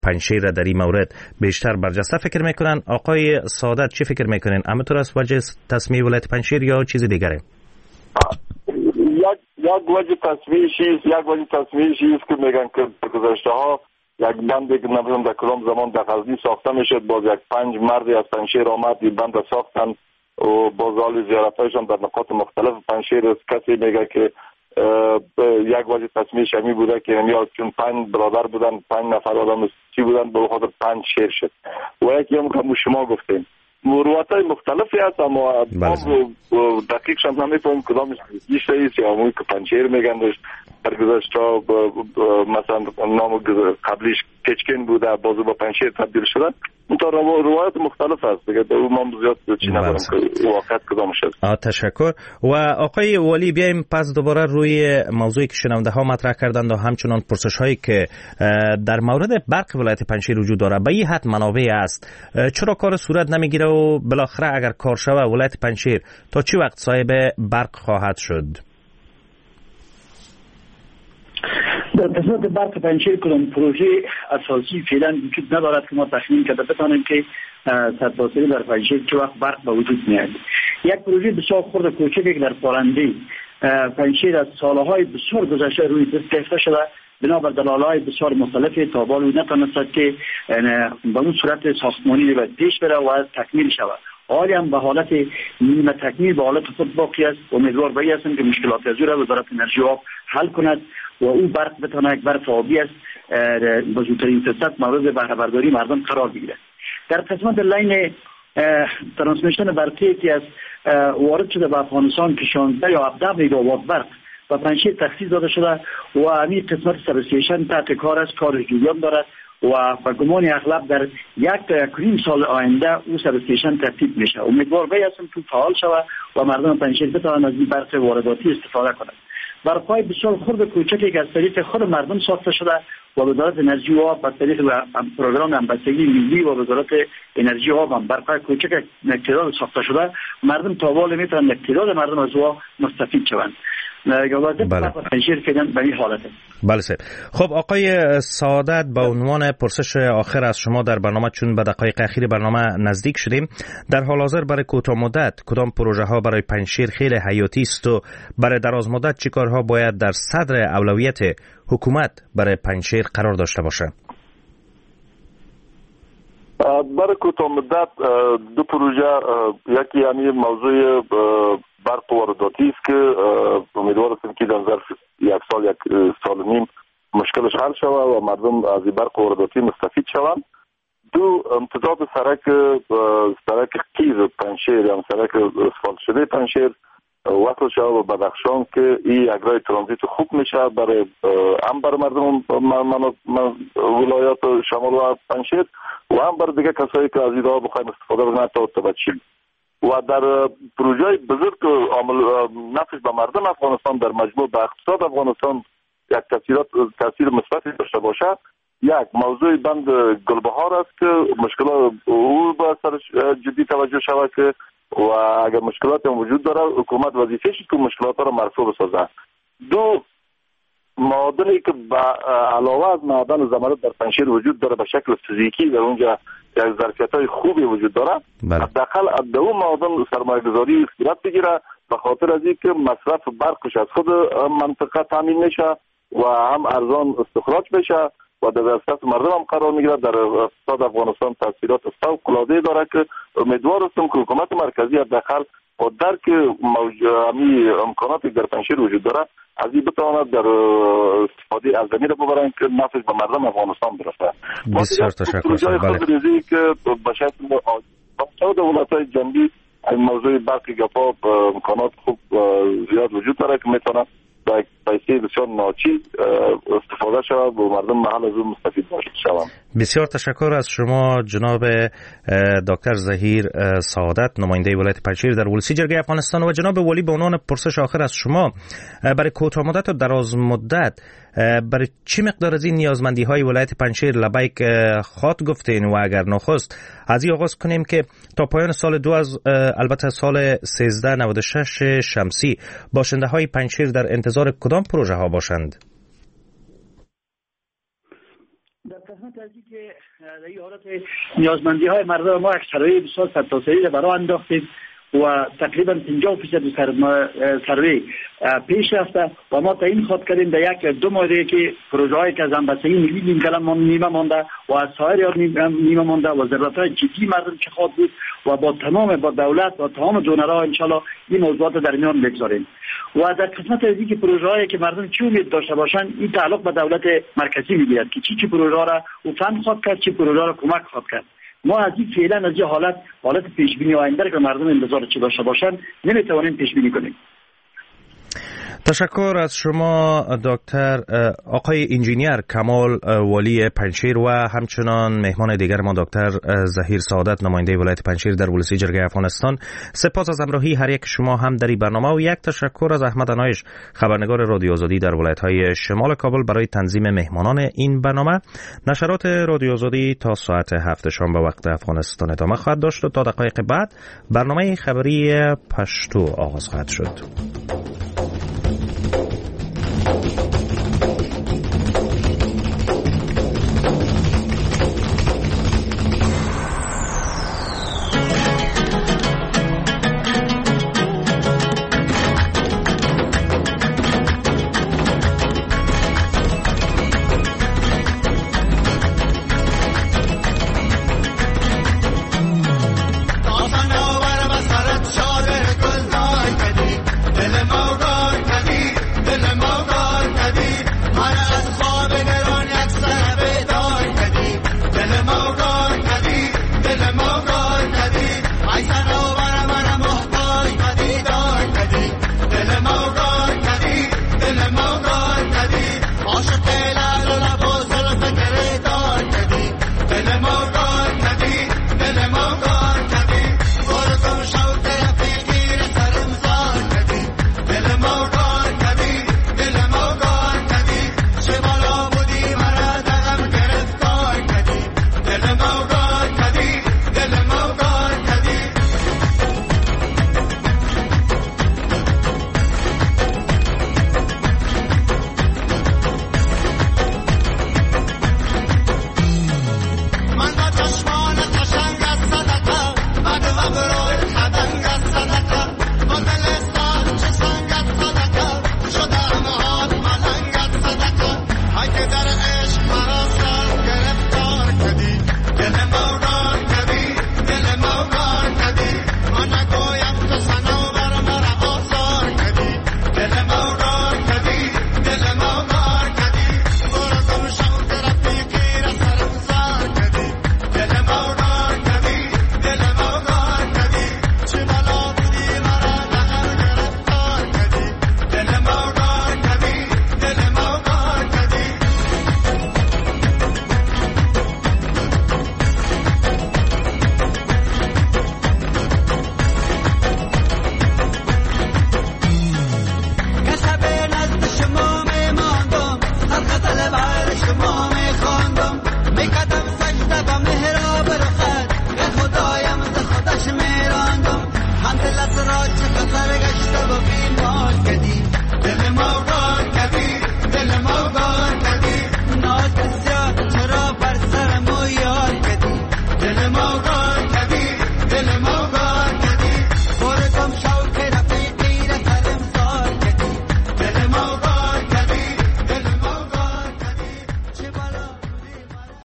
پنجشیر در این مورد بیشتر برجسته فکر میکنن. آقای سعادت چی فکر میکنین؟ همینطور است وجه تصمیه ولایت پنجشیر یا چیز دیگره؟ یک وجه تصمیه‌شی است که میگن که گذشته ها یک بندی که نمیدونم در کدام زمان در غزنی ساخته میشد، باز یک 5 مردی از پنجشیر آمد این بند ساختن و باز حال زیارتایشان در نقاط مختلف پنجشیر است. کسی میگه که یک وجه تصمیه‌ش همی بوده که یا چون 5 برادر بودن، 5 نفر آدم چی بودن، به خاطر 5 شیر شد. و یکی هم که شما گفتین مروتای مختلفی هست، اما دقیق شما نمی‌فهمم کدامش بیشتر است یا همونی که پنجشیر میگن در گذشته مثلا نام قبلیش کچکن بوده بازو با پنجشیر تبدیل شده. تا روایت مختلف هست دیگه، در اون زیاد چی ندارم که واقعیت کدام شد. تشکر. و آقای ولی بیایم پس دوباره روی موضوعی که شنونده ها مطرح کردند و همچنان پرسش هایی که در مورد برق ولایت پنجشیر وجود داره. به این حد منابع است، چرا کار صورت نمیگیره و بالاخره اگر کار شوه ولایت پنجشیر تا چی وقت صاحب برق خواهد شد؟ در قسمت برق پنجشیر کدام پروژه اساسی فعلا وجود ندارد که ما تخمین کرده بتانیم که سرتاسری در پنجشیر چه وقت برق به وجود میاد. یک پروژه بسیار خرد کوچکی که در پارنده پنجشیر از سالهای بسیار گذشته روی دست گرفته شده، بنابر دلایل بسیار مختلفی تا بالو نتونست که به اون صورت ساختمانی باید پیش بره و تکمیل شود. حالی هم به حالت نیمه تکمیل به حالت خود باقی است. امیدوار به این هستم که مشکلات از او وزارت انرژی آب حل کند و او برق بتونه یک برق آبی است با زودترین فرصت مورد بهره برداری مردم قرار بگیرد. در قسمت لین ترانسمیشن برقی که از وارد شده به افغانستان که 16 یا 17 مگاوات برق و پنجشیر تخصیص داده شده و همین قسمت سابستیشن تحت کار است، کار جریان دارد و به گمان اغلب در 1 تا 1.5 سال آینده او سابستیشن ترتیب میشه. امیدوار به هستم که فعال شود و مردم پنجشیر بتوانند از این برق وارداتی استفاده کنند. برق‌های بسیار خرد کوچکی که از طریق خود مردم ساخته شده و وزارت انرژی و آب از طریق پروگرام همبستگی ملی و وزارت انرژی و آب هم برق‌های کوچک تعداد ساخته شده، مردم تا والا میتونن تعداد مردم از او مستفید شوند. بله سید. خب آقای سعادت، به عنوان پرسش آخر از شما در برنامه، چون به دقایق اخیر برنامه نزدیک شدیم، در حال حاضر برای کوتاه مدت کدام پروژه ها برای پنجشیر خیلی حیاتی است و برای دراز مدت چی کارها باید در صدر اولویت حکومت برای پنجشیر قرار داشته باشه؟ برای کوتاه مدت دو پروژه، یکی یعنی موضوع برق وارداتی است که امیدوار هستیم که در ظرف 1 سال 1 سال و نیم مشکلش حل شود و مردم از برق وارداتی مستفید شوند. دو، امتداد سرک قیز پنجشیر، یعنی سرک اسفالت شده پنجشیر وصل شود به بدخشان که این یک راه ترانزیت خوب میشه برای هم برای مردم ولایات شمال و پنجشیر و هم برای دیگه کسایی که از این راه بخوایم استفاده کنند تا تبدیل. و در پروژه بزرگ نفعش به مردم افغانستان در مجموع به اقتصاد افغانستان یک تاثیر مثبتی داشته باشه، یک موضوع بند گلبهار است که مشکلات او به سر جدی توجه شود که و اگر مشکلات هم وجود داره حکومت وظیفه‌ش است که مشکلات را مرفوع بسازد. دو، معادنی که علاوه از معدن زمرد در پنجشیر وجود داره به شکل فیزیکی در اونجا یک ظرفیت‌های خوبی وجود داره، حداقل در اون معادن سرمایه‌گذاری صورت بگیره به خاطر از اینکه مصرف برقش از خود منطقه تامین میشه و هم ارزان استخراج بشه و در دسترس مردم هم قرار میگیره. در اقتصاد افغانستان تاثیرات فوق‌العاده داره که امیدوار هستم که حکومت مرکزی حداقل با درک امکاناتی در پنجشیر وجود داره از این بتواند در استفاده از زمین رو ببرن که نفعش به مردم افغانستان برسه. بسیار تشکر. بله. که به شکل دولت‌های جنبی این موضوع برقی گپا امکانات خوب زیاد وجود داره که میتونه با پیسه بسیار ناچیز استفاده شود و مردم محل از اون مستفید شوند. بسیار تشکر از شما جناب دکتر ظهیر سعادت، نماینده ولایت پنجشیر در ولسی جرگه افغانستان. و جناب ولی، به عنوان پرسش آخر از شما، برای کوتاه مدت و دراز مدت برای چه مقدار از این نیازمندی های ولایت پنجشیر لبیک خواهد گفتین و اگر نخست از این آغاز کنیم که تا پایان سال البته سال 1396 شمسی باشنده های پنجشیر در انتظار کدام پروژه ها باشند؟ در قسمت از اینکه در این حالت نیازمندی های مردم ما یک سروی بسیار سرتاسری را برای انداختیم و تقریبا 50% سروی پیش رفته و ما تعیین خود کردیم در یک دو مورد که پروژه هایی که از همبستگی ملی نیمه مانده و از سایر نیمه مانده و ضرورت های جدی مردم چه خواهد بود و با دولت و تمام دونرها انشالله این موضوعات در میان بگذاریم. و در قسمت از اینکه پروژه هایی که مردم چه امید داشته باشند این تعلق به دولت مرکزی میگیرد که چی پروژه را او فهم خواهد کرد، چی پروژه را کمک خواهد کرد. ما از این فعلا از این حالت پیش بینی آینده که مردم انتظار چه داشته باشند نمیتوانیم پیش بینی کنیم. تشکر از شما دکتر آقای انجینیر کمال ولی پنجشیر و همچنان مهمان دیگر ما دکتر ظهیر سعادت نماینده ولایت پنجشیر در ولسی جرگه افغانستان. سپاس از همراهی هر یک شما هم در این برنامه و یک تشکر از احمد انایش خبرنگار رادیو آزادی در ولایت‌های شمال کابل برای تنظیم مهمانان این برنامه. نشرات رادیو آزادی تا ساعت 7 شام به وقت افغانستان ادامه خواهد داشت و تا دقایق بعد برنامه خبری پشتو آغاز خواهد شد.